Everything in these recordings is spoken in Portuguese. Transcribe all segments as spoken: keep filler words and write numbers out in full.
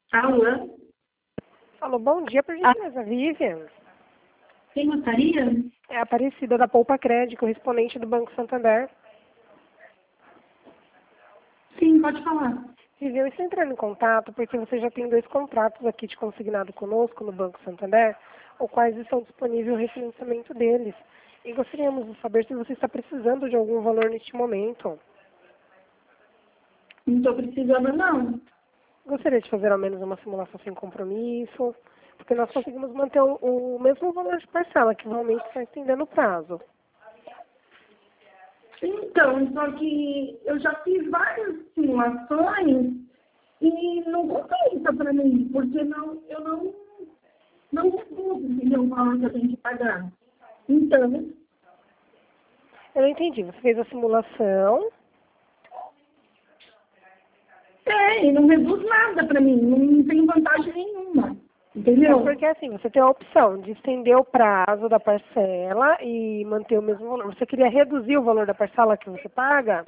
Alô? Alô, bom dia, por Ah, gentileza, Vivian. quem gostaria? É a Aparecida da Poupa Crédito, correspondente do Banco Santander. Sim, pode falar. Vivian, eu estou entrando em contato porque você já tem dois contratos aqui de consignado conosco no Banco Santander, os quais estão disponíveis o refinanciamento deles. E gostaríamos de saber se você está precisando de algum valor neste momento. Não estou precisando, não. Gostaria de fazer ao menos uma simulação sem compromisso, porque nós conseguimos manter o, o mesmo valor de parcela, que realmente está estendendo o prazo. Então, só que eu já fiz várias simulações e não compensa para mim, porque não, eu não, não reduzo entendeu, o valor que eu tenho que pagar. Então, Eu não entendi, você fez a simulação. é, e não reduz nada para mim, não tem vantagem nenhuma. É Entendeu? porque assim, você tem a opção de estender o prazo da parcela e manter o mesmo valor. Você queria reduzir o valor da parcela que você paga?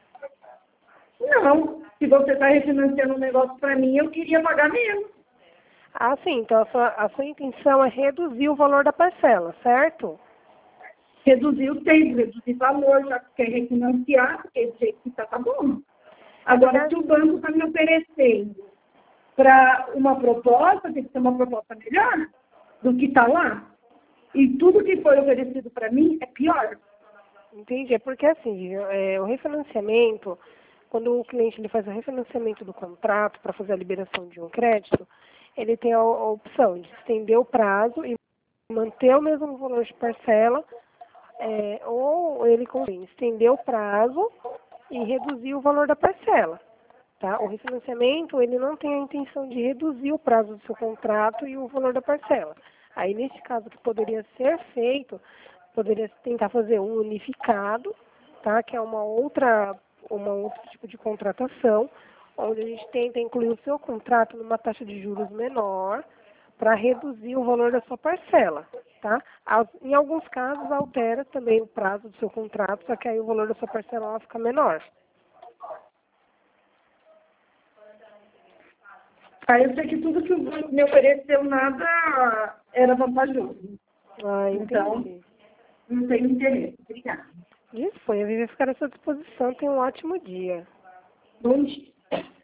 Não, se você está refinanciando um negócio para mim, eu queria pagar menos. Ah, sim. Então a sua, a sua intenção é reduzir o valor da parcela, certo? Reduzir o tempo, reduzir valor, já que quer refinanciar, porque do jeito que está, tá bom. Agora, se o banco está me oferecendo para uma proposta, tem que ser uma proposta melhor do que está lá. E tudo que foi oferecido para mim é pior. Entendi. É porque assim, é, o refinanciamento, quando o cliente ele faz o refinanciamento do contrato para fazer a liberação de um crédito, ele tem a, a opção de estender o prazo e manter o mesmo valor de parcela. É, ou ele convém estender o prazo e reduzir o valor da parcela. Tá? O refinanciamento, ele não tem a intenção de reduzir o prazo do seu contrato e o valor da parcela. Aí, nesse caso, o que poderia ser feito, poderia tentar fazer um unificado, tá? Que é uma outra, uma outro tipo de contratação, onde a gente tenta incluir o seu contrato numa taxa de juros menor, para reduzir o valor da sua parcela, tá? Al- Em alguns casos, altera também o prazo do seu contrato, só que aí o valor da sua parcela ela fica menor. Aí eu sei que tudo que o banco me ofereceu, nada era vantajoso. Ah, Então, entendi. não tenho interesse. Obrigada. Disponha, a Vivi ficar à sua disposição. Tenha um ótimo dia. Bom dia.